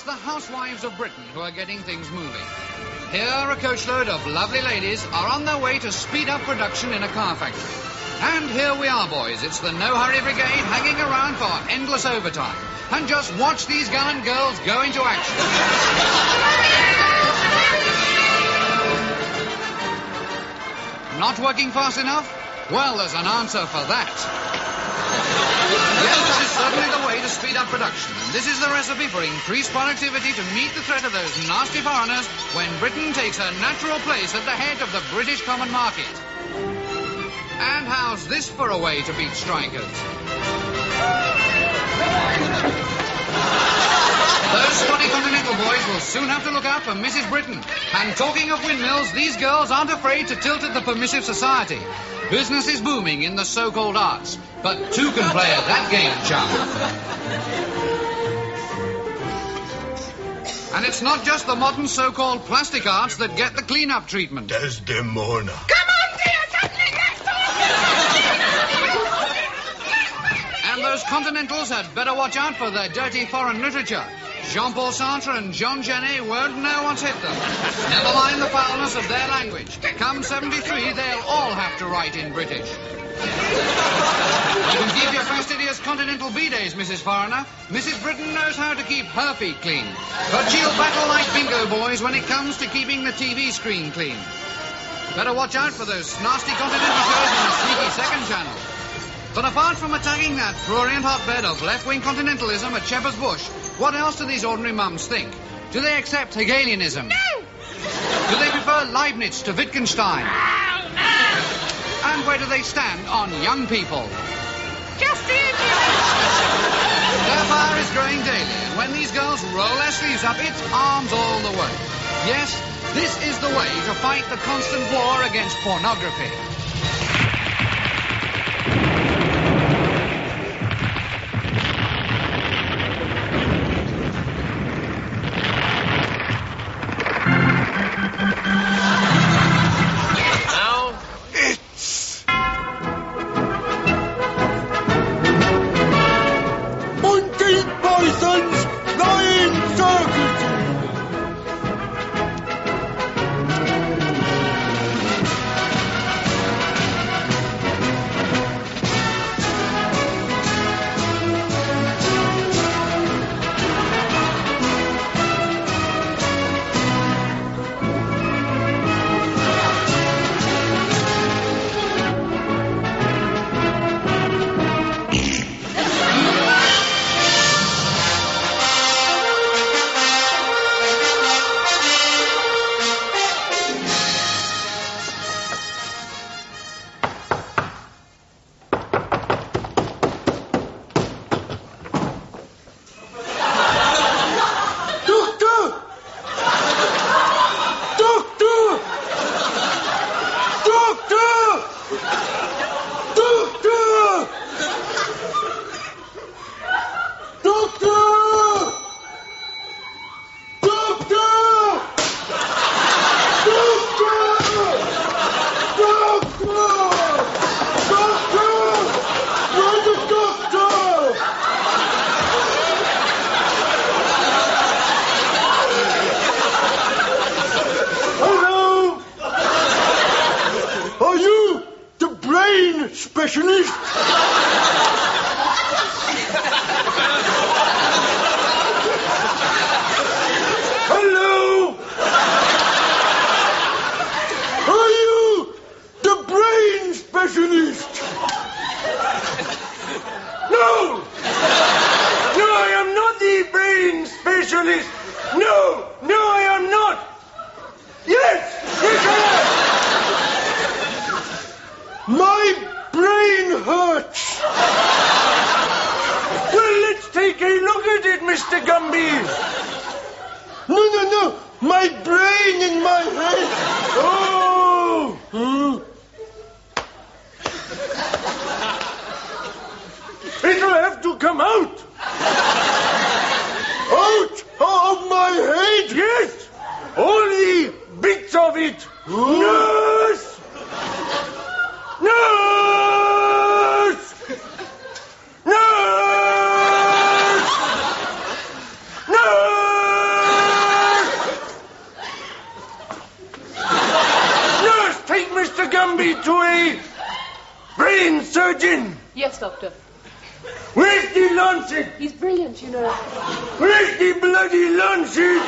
It's the housewives of Britain who are getting things moving. Here, a coachload of lovely ladies are on their way to speed up production in a car factory. And here we are, boys. It's the No Hurry Brigade hanging around for endless overtime. And just watch these gallant girls go into action. Not working fast enough? Well, there's an answer for that. Yes, this is certainly the way to speed up production. And this is the recipe for increased productivity to meet the threat of those nasty foreigners when Britain takes her natural place at the head of the British common market. And how's this for a way to beat strikers? Those spotty continental boys will soon have to look out for Mrs. Britain. And talking of windmills, these girls aren't afraid to tilt at the permissive society. Business is booming in the so-called arts, but two can play at that game, chum. And it's not just the modern so-called plastic arts that get the clean-up treatment. Desdemona. Come on, dear, something next And those continentals had better watch out for their dirty foreign literature. Jean-Paul Sartre and Jean Genet won't know what's hit them. Never mind the foulness of their language. Come 73, they'll all have to write in British. You can keep your fastidious continental B-days, Mrs. Foreigner. Mrs. Britain knows how to keep her feet clean. But she'll battle like bingo boys when it comes to keeping the TV screen clean. Better watch out for those nasty continental shows on the sneaky second channel. But apart from attacking that prurient hotbed of left-wing continentalism at Shepherd's Bush, what else do these ordinary mums think? Do they accept Hegelianism? No! Do they prefer Leibniz to Wittgenstein? No! And where do they stand on young people? Just the idiots! Their fire is growing daily, and when these girls roll their sleeves up, it's arms all the way. Yes, this is the way to fight the constant war against pornography. Specialist? Hello? Are you the brain specialist? No! No, I am not the brain specialist. No, I am not. Yes, I am. My brain hurts. Well, let's take a look at it, Mr. Gumby. No. My brain in my head. Oh. It'll have to come out. Out of my head? Yes. All the bits of it. Nurse! Nurse! Nurse! Nurse! me to a brain surgeon. Yes, Doctor. Where's the Lancet? He's brilliant, you know. Where's the bloody Lancet?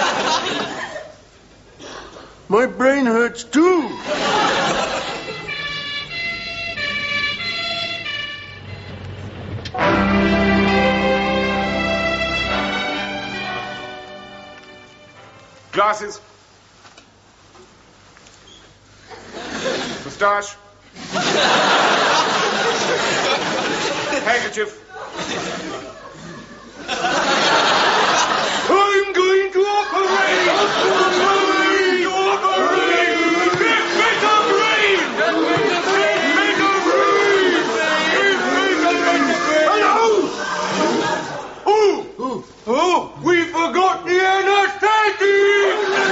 My brain hurts too. Glasses. Moustache. Handkerchief. I'm going to operate! I'm going to operate! Get better brain! Better brain! Hello! Oh, we forgot the anesthetic!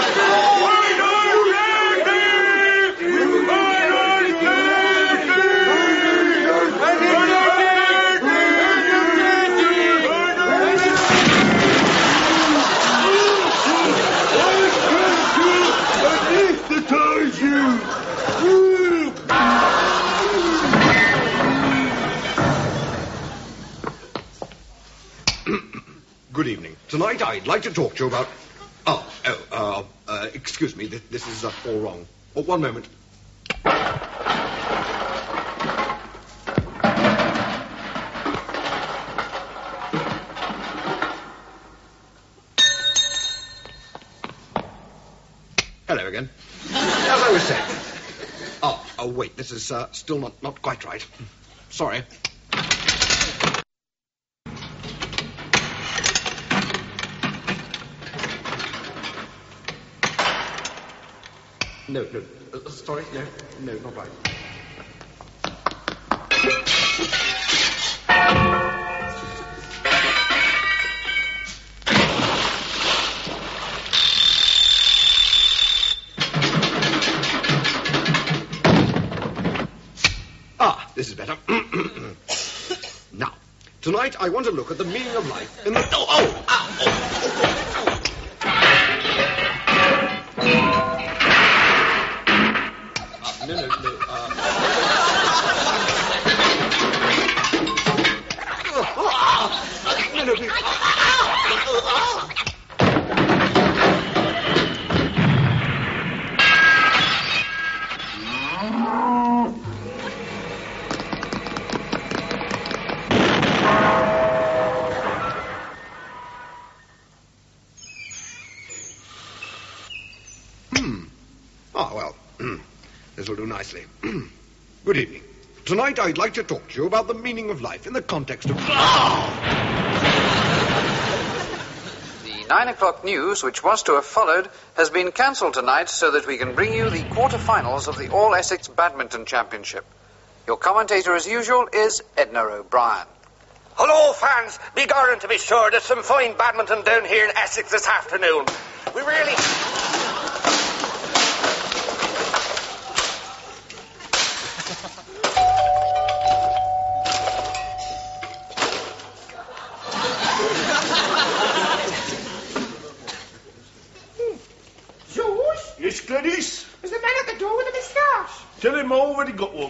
Good evening. Tonight I'd like to talk to you about... excuse me, this is all wrong. Oh, one moment. Hello again. As I was saying... Oh, wait, this is still not quite right. Sorry. No, sorry, no, not right. This is better. Now, tonight I want to look at the meaning of life in the... This will do nicely. Good evening. Tonight I'd like to talk to you about the meaning of life in the context of... The 9 o'clock news, which was to have followed, has been cancelled tonight so that we can bring you the quarter-finals of the All-Essex Badminton Championship. Your commentator, as usual, is Edna O'Brien. Hello, fans. Be going to be sure there's some fine badminton down here in Essex this afternoon. We really... Yes, Gladys? There's the man at the door with a moustache. Tell him I already got one.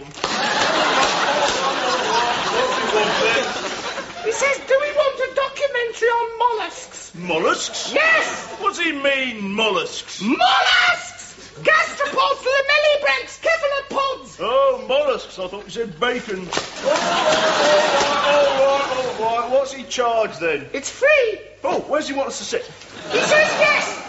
He says, do we want a documentary on mollusks? Mollusks? Yes! What's he mean, mollusks? Mollusks! Gastropods, lamellibrants, cephalopods. Oh, mollusks. I thought you said bacon. All right. What's he charged then? It's free. Oh, where's he want us to sit? He says yes.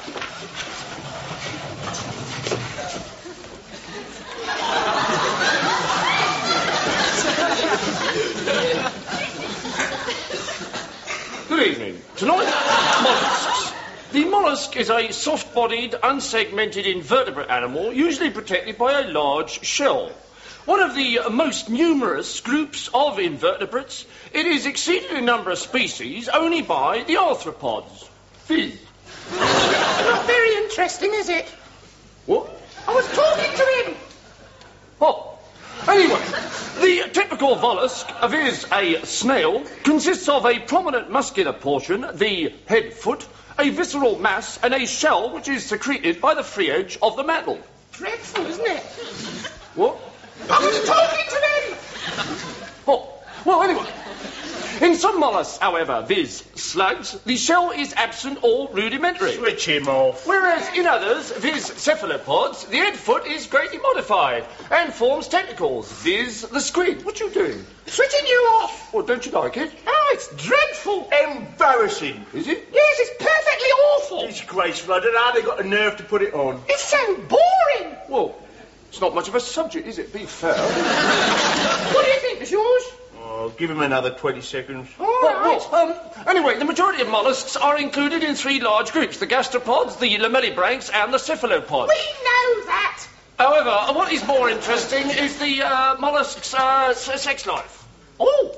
Good evening. Tonight, mollusks. The mollusk is a soft-bodied, unsegmented invertebrate animal, usually protected by a large shell. One of the most numerous groups of invertebrates, it is exceeded in number of species only by the arthropods. Fizz. Not very interesting, is it? What? I was talking to him. Oh. Anyway, the typical mollusk, viz. A snail, consists of a prominent muscular portion, the head foot, a visceral mass, and a shell which is secreted by the free edge of the mantle. Dreadful, isn't it? What? I was talking to them. Oh, well, anyway. In some mollusks, however, viz. slugs, the shell is absent or rudimentary. Switch him off. Whereas in others, viz. cephalopods, the head foot is greatly modified and forms tentacles, viz. the squid. What you doing? Switching you off. Well, don't you like it? Oh, it's dreadful. Embarrassing. Is it? Yes, it's perfectly awful. Disgraceful. I don't know how they got the nerve to put it on. It's so boring. Well, it's not much of a subject, is it? Be fair. What do you think is yours? Oh, give him another 20 seconds. All right. Anyway, the majority of mollusks are included in three large groups: the gastropods, the lamellibranchs, and the cephalopods. We know that. However, what is more interesting is the mollusk's sex life. Oh.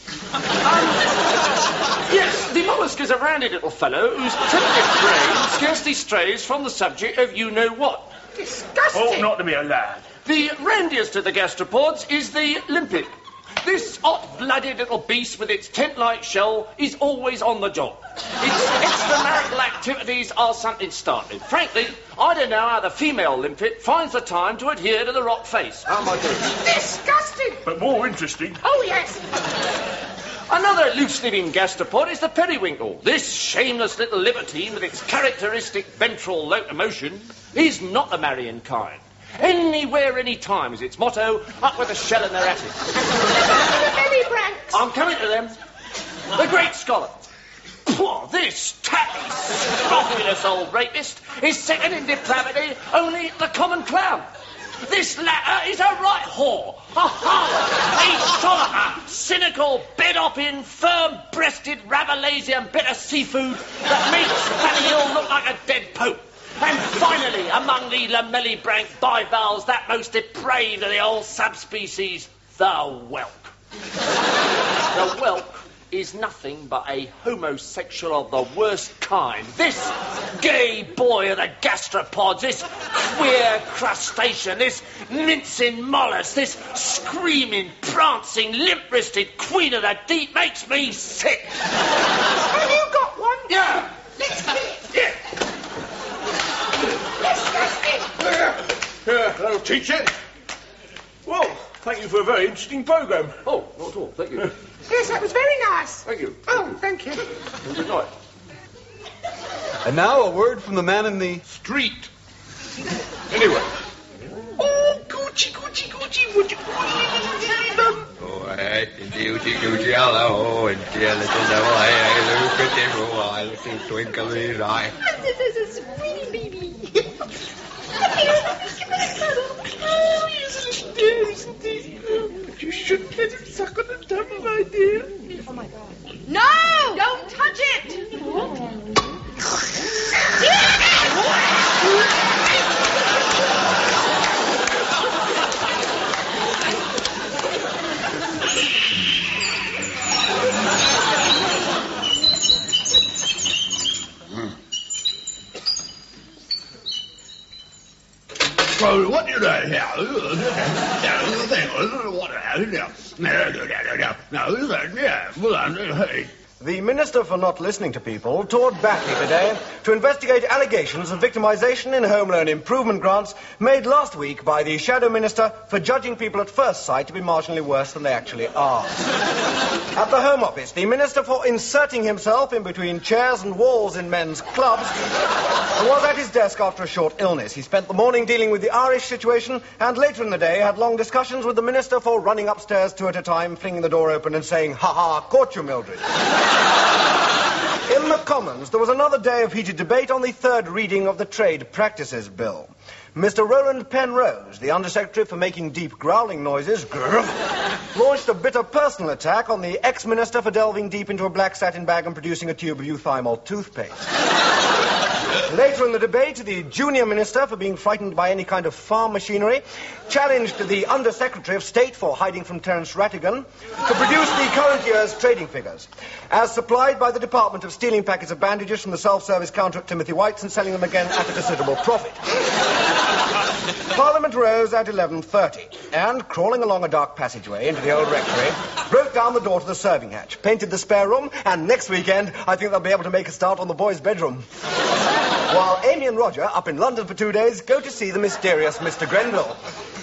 Yes, the mollusk is a roundy little fellow whose primitive brain scarcely strays from the subject of you-know-what. Disgusting. Ought not to be allowed. The roundiest of the gastropods is the limpet. This hot-blooded little beast with its tent-like shell is always on the job. Its extramarital activities are something startling. Frankly, I don't know how the female limpet finds the time to adhere to the rock face. How am I doing? Disgusting. But more interesting. Oh, yes. Another loose-living gastropod is the periwinkle. This shameless little libertine with its characteristic ventral locomotion is not the marrying kind. Anywhere, any time is its motto. Up with the shell and they're at it. The lamellibranchs. I'm coming to them. The great scholar. Poor, this tacky, scrofulous old rapist is second in depravity only the common clown. This latter is a right whore, a harlot, a solitaire, cynical, bed-hopping, firm-breasted Rabelaisian bit of seafood that makes Fanny Hill look like a dead pope. And finally, among the lamellibranch bivalves, that most depraved of the old subspecies, the whelk. The whelk is nothing but a homosexual of the worst kind. This gay boy of the gastropods, this queer crustacean, this mincing mollusk, this screaming, prancing, limp-wristed queen of the deep makes me sick. Have you got one? Yeah. Let's see it. Yeah. Disgusting. Hello, teacher. Well, thank you for a very interesting programme. Oh, not at all. Thank you. Yes, that was very nice. Thank you. Oh, thank you. Good night. And now a word from the man in the street. Anyway. Oh, Gucci, Gucci, Gucci, would you see them? Oh, hey, Gucci, hello, and dear little devil, hey, look at him, oh, I little twinkle in his eye. This is a sweetie baby. Come here, let me give him a cuddle. Oh, he's a little dear, isn't he? But you shouldn't let him suck on the tummy, my dear. Oh, my God. No! Don't touch it! Well, what do you know here? The Minister for Not Listening to People toured Batley today to investigate allegations of victimization in home loan improvement grants made last week by the Shadow Minister for judging people at first sight to be marginally worse than they actually are. At the Home Office, the Minister for inserting himself in between chairs and walls in men's clubs was at his desk after a short illness. He spent the morning dealing with the Irish situation and later in the day had long discussions with the Minister for running upstairs two at a time, flinging the door open and saying, "Ha ha, caught you, Mildred." In the Commons, there was another day of heated debate on the third reading of the Trade Practices Bill. Mr. Roland Penrose, the Undersecretary for making deep growling noises, launched a bitter personal attack on the ex-minister for delving deep into a black satin bag and producing a tube of euthymal toothpaste. Later in the debate, the junior minister, for being frightened by any kind of farm machinery, challenged the Undersecretary of State for hiding from Terence Rattigan to produce the current year's trading figures, as supplied by the Department of stealing packets of bandages from the self-service counter at Timothy White's and selling them again at a considerable profit. Parliament rose at 11:30 and, crawling along a dark passageway into the old rectory, broke down the door to the serving hatch, painted the spare room, and next weekend I think they'll be able to make a start on the boys' bedroom. While Amy and Roger, up in London for 2 days, go to see the mysterious Mr. Grenville.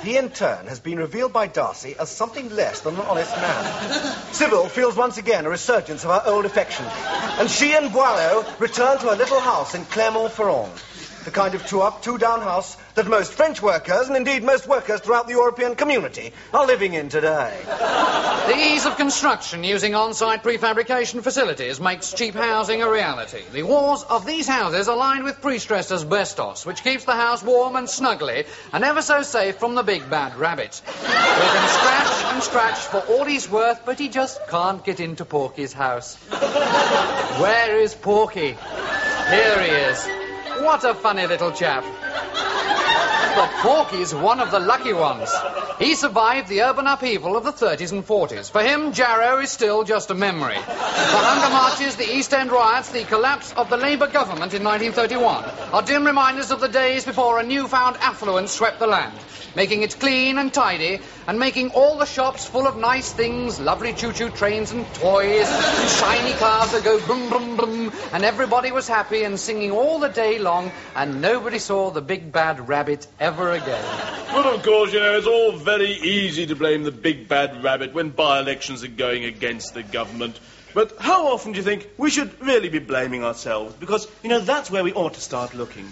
he in turn has been revealed by Darcy as something less than an honest man. Sybil feels once again a resurgence of her old affection, and she and Boileau return to her little house in Clermont-Ferrand. The kind of two-up, two-down house that most French workers, and indeed most workers throughout the European community, are living in today. The ease of construction using on-site prefabrication facilities makes cheap housing a reality. The walls of these houses are lined with pre-stressed asbestos, which keeps the house warm and snuggly and ever so safe from the big bad rabbit. We can scratch and scratch for all he's worth, but he just can't get into Porky's house. Where is Porky? Here he is. What a funny little chap. But Porky's one of the lucky ones. He survived the urban upheaval of the 30s and 40s. For him, Jarrow is still just a memory. The hunger marches, the East End riots, the collapse of the Labour government in 1931 are dim reminders of the days before a newfound affluence swept the land, making it clean and tidy, and making all the shops full of nice things, lovely choo-choo trains and toys, and shiny cars that go brum, brum, brum, and everybody was happy and singing all the day long, and nobody saw the big bad rabbit ever again. Well, of course, you know, it's all very easy to blame the big bad rabbit when by-elections are going against the government. But how often do you think we should really be blaming ourselves? Because, you know, that's where we ought to start looking.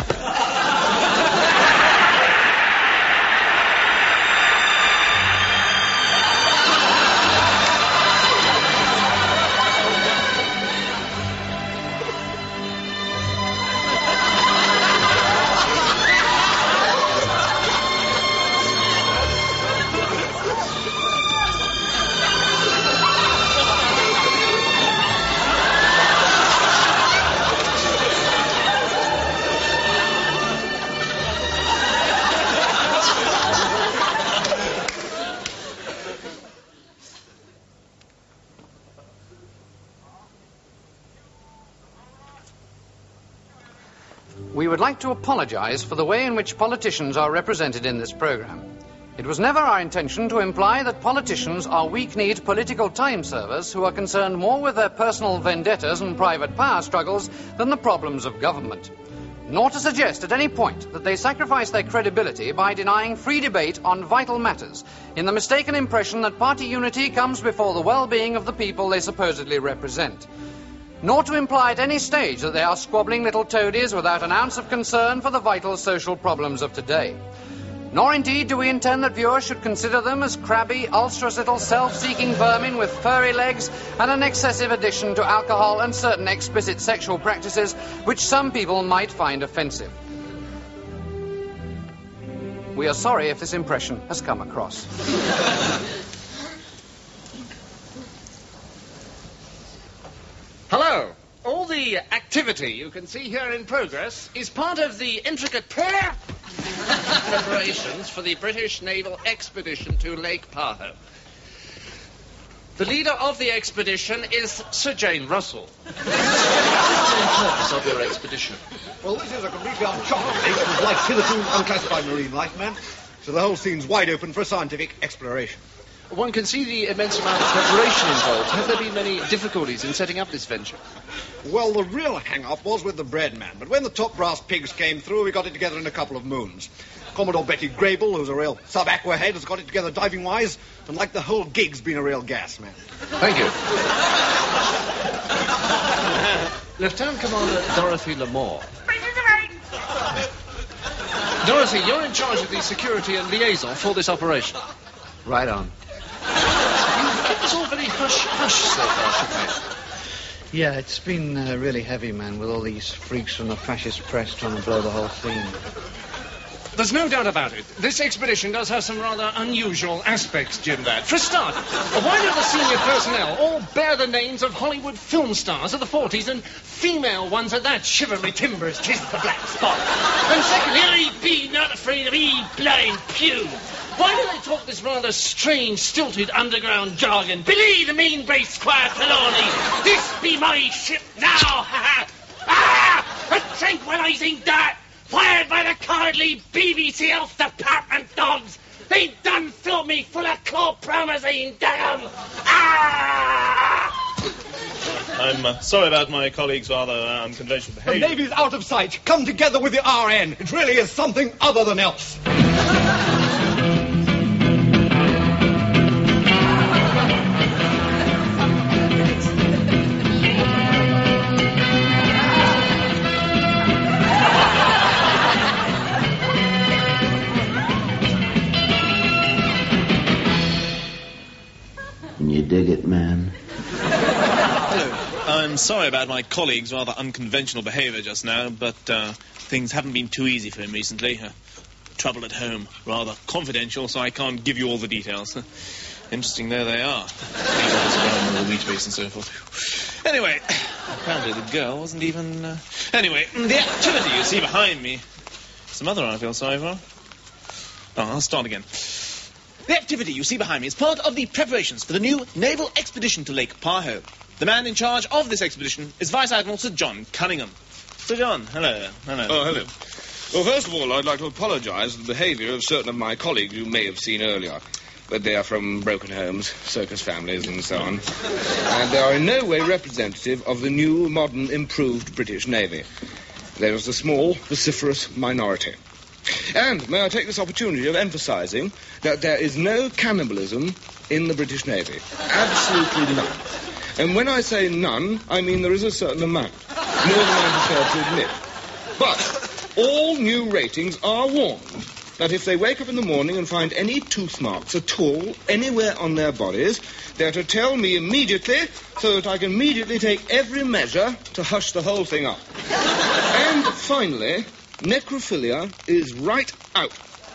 We would like to apologise for the way in which politicians are represented in this programme. It was never our intention to imply that politicians are weak-kneed political time servers who are concerned more with their personal vendettas and private power struggles than the problems of government. Nor to suggest at any point that they sacrifice their credibility by denying free debate on vital matters, in the mistaken impression that party unity comes before the well-being of the people they supposedly represent. Nor to imply at any stage that they are squabbling little toadies without an ounce of concern for the vital social problems of today. Nor indeed do we intend that viewers should consider them as crabby, ulcerous little self-seeking vermin with furry legs and an excessive addiction to alcohol and certain explicit sexual practices which some people might find offensive. We are sorry if this impression has come across. Hello. All the activity you can see here in progress is part of the intricate preparations for the British naval expedition to Lake Tahoe. The leader of the expedition is Sir Jane Russell. What's the purpose of your expedition? Well, this is a completely uncharted lake with like hitherto unclassified marine life, man. So the whole scene's wide open for scientific exploration. One can see the immense amount of preparation involved. Have there been many difficulties in setting up this venture? Well, the real hang-up was with the bread man, but when the top brass pigs came through, we got it together in a couple of moons. Commodore Betty Grable, who's a real sub-aqua head, has got it together diving-wise, and like the whole gig's been a real gas, man. Thank you. Lieutenant Commander Dorothy Lamore. Dorothy, you're in charge of the security and liaison for this operation. Right on. It's all very hush-hush so far, Chopin. Yeah, it's been really heavy, man, with all these freaks from the fascist press trying to blow the whole scene. There's no doubt about it. This expedition does have some rather unusual aspects, Jim, Lad. For a start, why do the senior personnel all bear the names of Hollywood film stars of the 40s and female ones at that? Chivalry timbers, 'tis the black spot. And secondly, I be not afraid of blind pew. Why do they talk this rather strange, stilted underground jargon? Billy, the mean brace Squire Trelawney. This be my ship now, ha-ha. Ah! A tranquilizing dart fired by the cowardly BBC Health Department dogs. They done filled me full of chlorpromazine, damn. Ah! I'm sorry about my colleagues' rather unconventional behaviour. The Navy's out of sight. Come together with the RN. It really is something other than else. sorry about my colleague's rather unconventional behaviour just now, but things haven't been too easy for him recently. Trouble at home, rather confidential, so I can't give you all the details. Interesting though they are. The wheat base and so forth. Anyway, apparently the girl wasn't even... Anyway, the activity you see behind me... It's the mother I feel sorry for. Oh, I'll start again. The activity you see behind me is part of the preparations for the new naval expedition to Lake Tahoe. The man in charge of this expedition is Vice Admiral Sir John Cunningham. Sir John, hello. Hello. Oh, hello. Well, first of all, I'd like to apologise for the behaviour of certain of my colleagues you may have seen earlier. But they are from broken homes, circus families, and so on. And they are in no way representative of the new, modern, improved British Navy. There is a small, vociferous minority. And may I take this opportunity of emphasising that there is no cannibalism in the British Navy. Absolutely none. And when I say none, I mean there is a certain amount. More than I'm prepared to admit. But all new ratings are warned that if they wake up in the morning and find any tooth marks at all anywhere on their bodies, they're to tell me immediately so that I can immediately take every measure to hush the whole thing up. And finally, necrophilia is right out.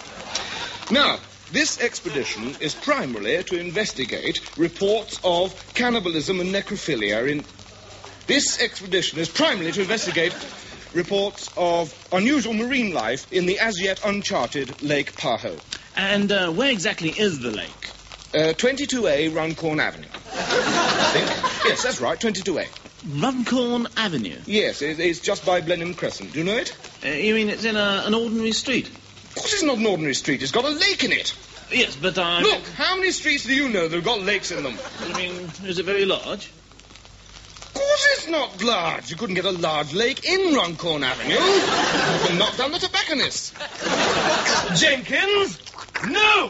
Now, this expedition is primarily to investigate reports of cannibalism and necrophilia in... This expedition is primarily to investigate reports of unusual marine life in the as-yet uncharted Lake Tahoe. And where exactly is the lake? 22A Runcorn Avenue. I think. Yes, that's right, 22A. Runcorn Avenue? Yes, it's just by Blenheim Crescent. Do you know it? You mean it's in an ordinary street? Of course it's not an ordinary street. It's got a lake in it. Yes, but Look, how many streets do you know that have got lakes in them? I mean, is it very large? Of course it's not large. You couldn't get a large lake in Runcorn Avenue. You can knock down the tobacconists. Jenkins! No!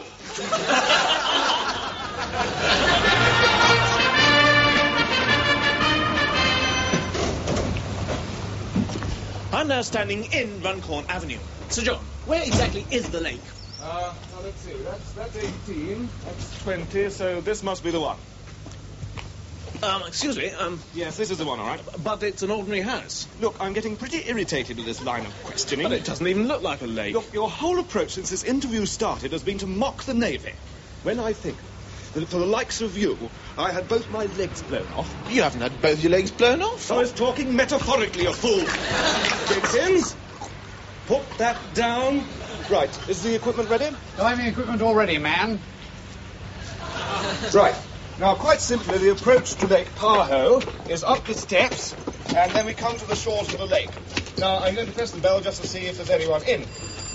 I'm now standing in Runcorn Avenue. Sir John, where exactly is the lake? Now let's see. That's 18. That's 20. So this must be the one. Excuse me, Yes, this is the one, all right. But it's an ordinary house. Look, I'm getting pretty irritated with this line of questioning. But it doesn't even look like a lake. Look, your whole approach since this interview started has been to mock the Navy. When I think that for the likes of you, I had both my legs blown off. You haven't had both your legs blown off? I was talking metaphorically, you fool. Jenkins, put that down. Right, is the equipment ready? Diving equipment all ready, man. Right. Now, quite simply, the approach to Lake Tahoe is up the steps, and then we come to the shores of the lake. Now, I'm going to press the bell just to see if there's anyone in.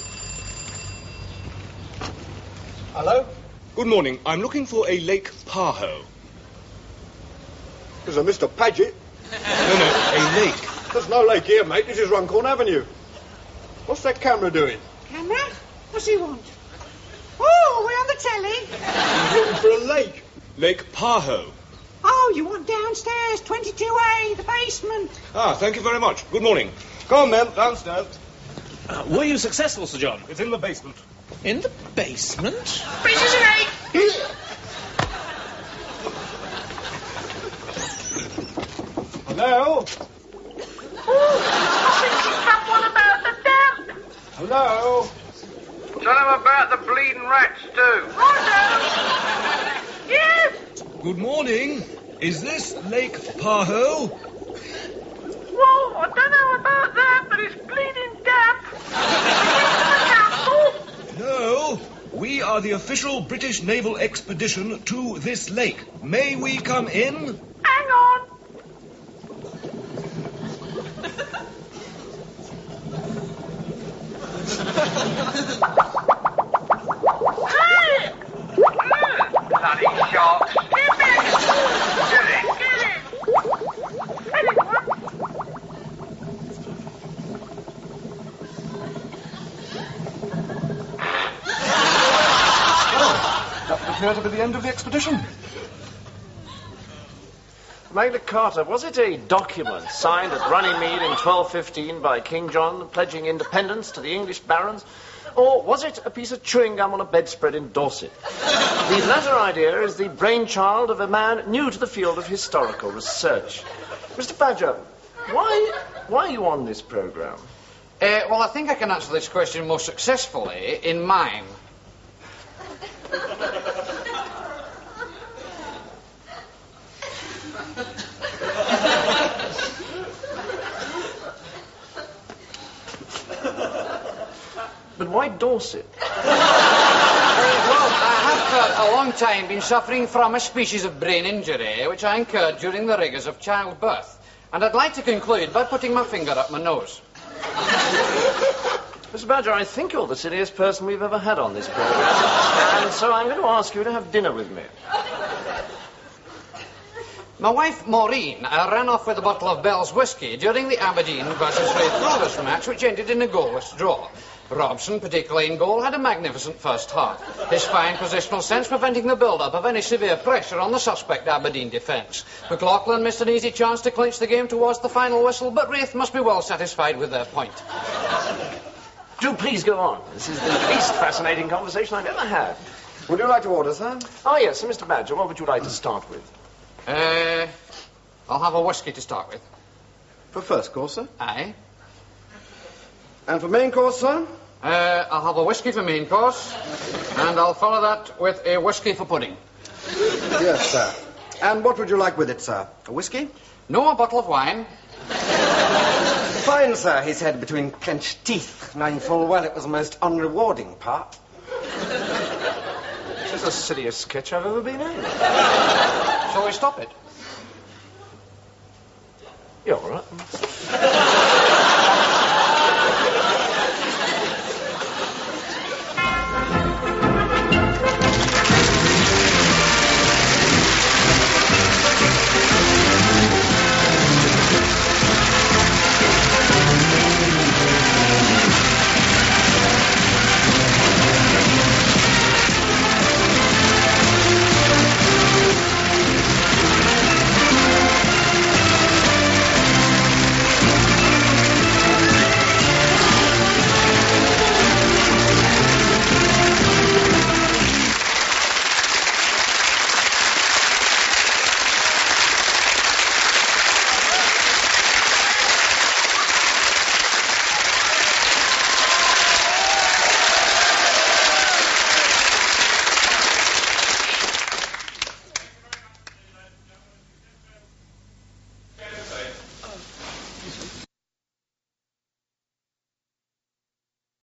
Hello? Good morning. I'm looking for a Lake Tahoe. There's a Mr. Paget. No, a lake. There's no lake here, mate. This is Runcorn Avenue. What's that camera doing? Camera? What's he want? Oh, we're on the telly. He's looking for a lake. Lake Tahoe. Oh, you want downstairs, 22A, the basement. Ah, thank you very much. Good morning. Come on, then, downstairs. Were you successful, Sir John? It's in the basement. In the basement? Pieces of egg. Hello? I think you have one about the damp. Hello? Tell him about the bleeding rats, too. Righto. Yes. Good morning. Is this Lake Tahoe? Whoa, I don't know about that, but it's bleeding damp. No. We are the official British naval expedition to this lake. May we come in? Hang on. Hey! Bloody sharks. Get it. Anyone? That would appear to be the end of the expedition. Magna Carta, was it a document signed at Runnymede in 1215 by King John pledging independence to the English barons? Or was it a piece of chewing gum on a bedspread in Dorset? The latter idea is the brainchild of a man new to the field of historical research. Mr. Badger, why are you on this programme? Well, I think I can answer this question most successfully in mime. But why Dorset? Well, I have for a long time been suffering from a species of brain injury which I incurred during the rigours of childbirth. And I'd like to conclude by putting my finger up my nose. Mr. Badger, I think you're the silliest person we've ever had on this programme. And so I'm going to ask you to have dinner with me. My wife, Maureen, ran off with a bottle of Bell's whiskey during the Aberdeen versus Raith Rovers match, which ended in a goalless draw. Robson, particularly in goal, had a magnificent first half. His fine positional sense preventing the build-up of any severe pressure on the suspect Aberdeen defence. McLaughlin missed an easy chance to clinch the game towards the final whistle, but Raith must be well satisfied with their point. Do please go on. This is the least fascinating conversation I've ever had. Would you like to order, sir? Oh, yes, Mr. Badger, what would you like to start with? I'll have a whiskey to start with. For first course, sir? Aye. And for main course, sir? I'll have a whiskey for main course, and I'll follow that with a whiskey for pudding. Yes, sir. And what would you like with it, sir? A whiskey? No, a bottle of wine. Fine, sir, he said between clenched teeth, knowing full well it was the most unrewarding part. This is the silliest sketch I've ever been in. Shall we stop it? You're all right.